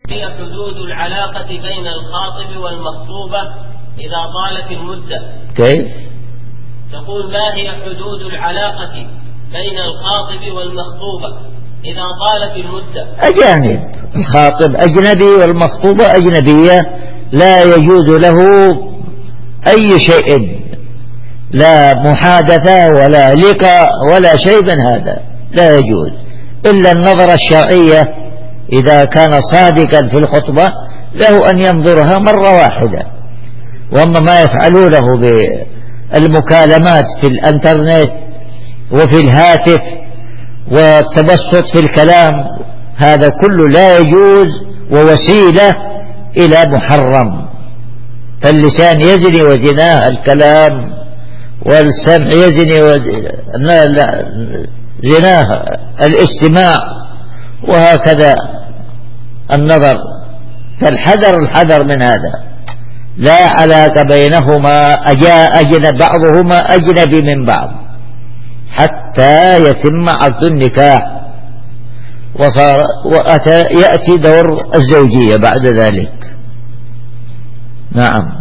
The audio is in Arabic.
هي حدود العلاقة بين الخاطب والمخطوبة إذا طالت المدة. كيف؟ تقول ما هي حدود العلاقة بين الخاطب والمخطوبة إذا طالت المدة؟ أجانب، الخاطب أجنبي والمخطوبة أجنبية، لا يجوز له أي شيء، لا محادثة ولا لقاء ولا شيء من هذا، لا يجوز إلا النظرة الشرعية. إذا كان صادقا في الخطبة له أن ينظرها مرة واحدة. وأما ما يفعلونه بالمكالمات في الانترنت وفي الهاتف والتبسط في الكلام، هذا كله لا يجوز ووسيلة إلى محرم. فاللسان يزني وزناه الكلام، والسمع يزني زناه الاستماع، وهكذا النظر. فالحذر من هذا، لا علاقة بينهما، بعضهما أجنبي من بعض حتى يتم عقد النكاح، يأتي دور الزوجية بعد ذلك. نعم.